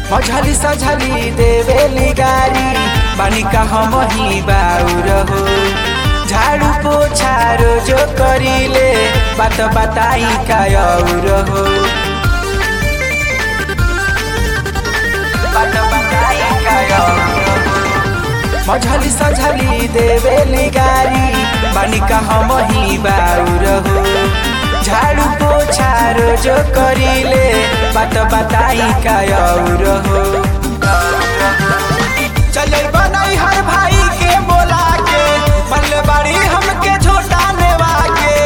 मझली सझली देवेली गारी बानी का हम ही बाउर हो। झाड़ू पोछा रोजो करीले बात बताई का और हो। बात बताई का और हो। मझली सझली देवेली गारी बानी का हम ही बाउर हो। झाड़ू पोछा रोजो करीले बात बताई का और हो। चले बनाई हर भाई के बोला के मल्ले बाड़ी हमके झोटाने वाके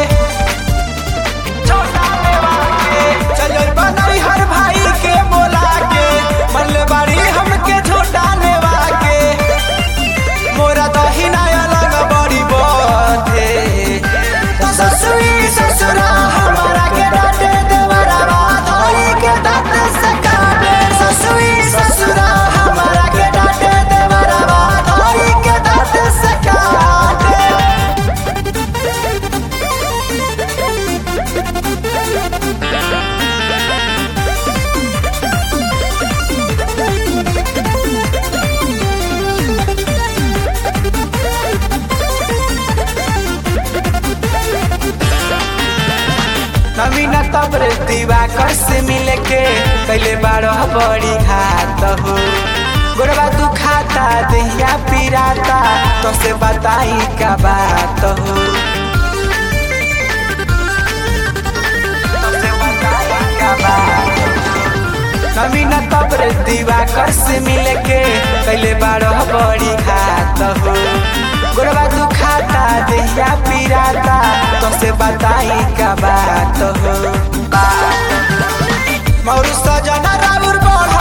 चले बनाई हर भाई के बोला के मल्ले बाड़ी हमके झोटाने वाके मोरा दहिना अलग बड़ी बाते ससुरी ससुरा हमारा के डांटे देवरा धोई के दांत से काटे। ससुरी ससुरा हमारा के डांटे देवरा धोई के दांत से काटे। नवीन तब्र दिवाकर से मिले के कैले बारह बड़ी घात हो। गोरबा तू खाता दहिया पिराता तो से बताई का बात हो। नवीन तब्र दिवाकर से मिले के कैले बारह बड़ी घात हो। गोरबा तू खाता दहिया पिराता तो से बताई का बात हो। मौरू सजना राउर बढ़